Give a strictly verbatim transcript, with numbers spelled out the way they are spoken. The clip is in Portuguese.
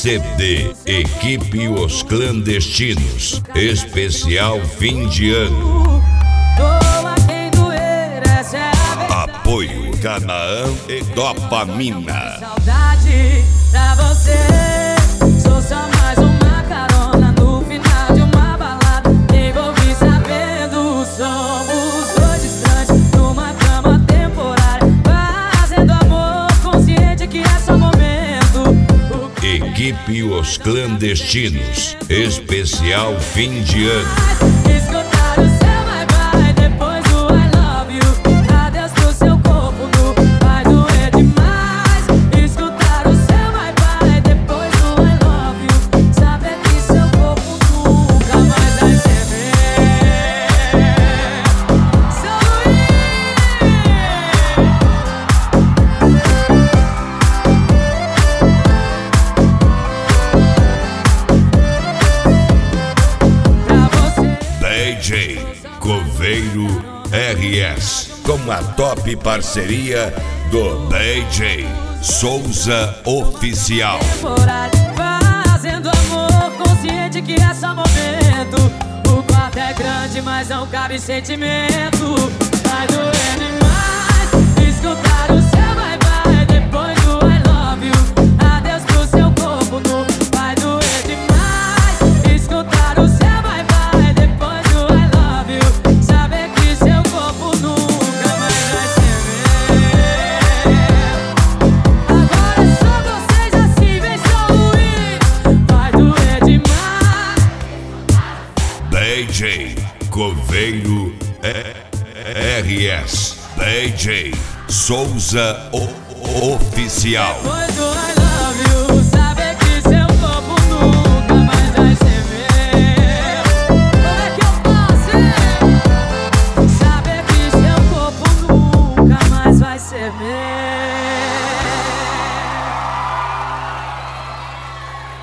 C D Equipe Os Clandestinos, especial fim de ano. Apoio Canaã e Dopamina. Saudade pra você, sou só mais uma carona no final de uma balada. Nem vou me sabendo, somos dois distantes numa cama temporária, fazendo amor consciente que é só momento. Equipe Os Clandestinos, especial fim de ano. Escutar o seu bye bye, depois do I love you. Adeus pro seu corpo nu, vai doer demais. Escutar o seu bye bye, depois do I love you. Saber que seu corpo nunca mais vai ser meu. São Luís. D J Coveiro R S, com a top parceria do D J Souza Oficial. Fazendo amor consciente que é só momento. O quarto é grande, mas não cabe sentimento. Vai doer demais escutar o seu bye bye, depois do I love you. Adeus pro seu corpo nu, vai doer demais escutar o seu bye bye, depois do I love you. Saber que seu corpo nunca mais vai ser meu. Agora é só vocês assim, vem São Luís. Vai doer demais. D J Coveiro R S, D J Souza o Oficial. Depois do I